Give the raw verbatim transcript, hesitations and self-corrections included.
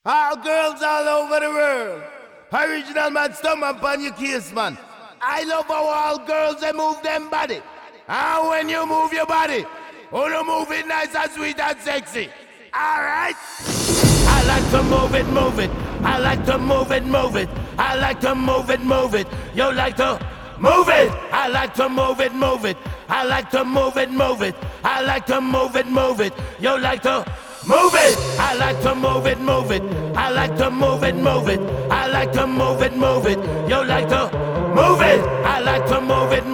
All girls all over the world. Original man, stomach on your case, man. I love how all girls they move them body. And when you move your body, oh, you move it nice and sweet and sexy. Alright? I like to move it, move it. I like to move it, move it. I like to move it, move it. You like to move it. I like to move it, move it. I like to move it, move it. I like to move it, move it. You like to move it. I like to move it, move it. I like to move it, move it. I like to move it, move it. You like to move it. I like to move it,